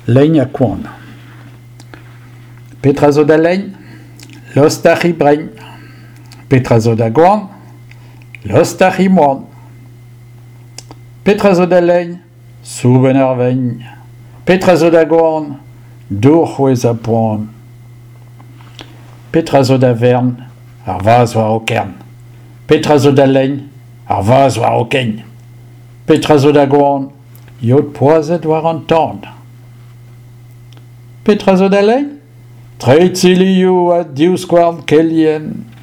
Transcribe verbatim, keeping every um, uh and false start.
Lein a koan. Petra zo da lein, lost a c'hi brein. Petra zo da goan, lost a c'hi moan. Petra zo da lein, souben ar vein. Petra zo da goan, dour c'hwez a poan. Petra zo da vern, ar vaz war o kern. Petra zo da lein, ar vaz war o kein. Petra zo da goan, yod poazet war an tan. Petra zo da lein, treizilioù a div skouarn kelien.